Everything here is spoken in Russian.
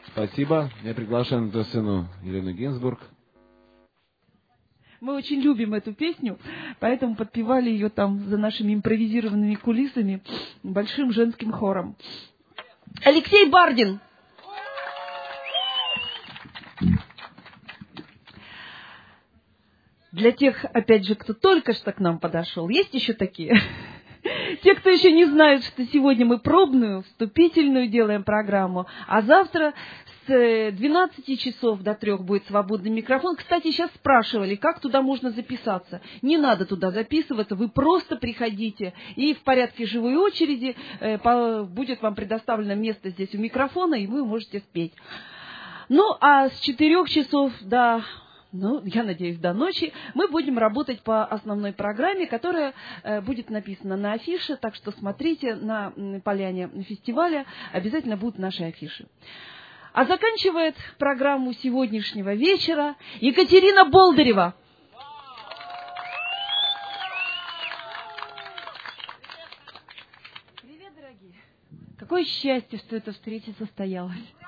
Спасибо. Я приглашаю на сцену Елену Гинзбург. Мы очень любим эту песню, поэтому подпевали ее там за нашими импровизированными кулисами большим женским хором. Алексей Бардин. Для тех, опять же, кто только что к нам подошел, есть еще такие? Те, кто еще не знают, что сегодня мы пробную, вступительную делаем программу, а завтра с 12 часов до 3 будет свободный микрофон. Кстати, сейчас спрашивали, как туда можно записаться. Не надо туда записываться, вы просто приходите, и в порядке живой очереди будет вам предоставлено место здесь у микрофона, и вы можете спеть. Ну, а с 4 часов до... я надеюсь, до ночи мы будем работать по основной программе, которая будет написана на афише, так что смотрите на поляне фестиваля, обязательно будут наши афиши. А заканчивает программу сегодняшнего вечера Екатерина Болдырева. Привет, дорогие! Какое счастье, что эта встреча состоялась.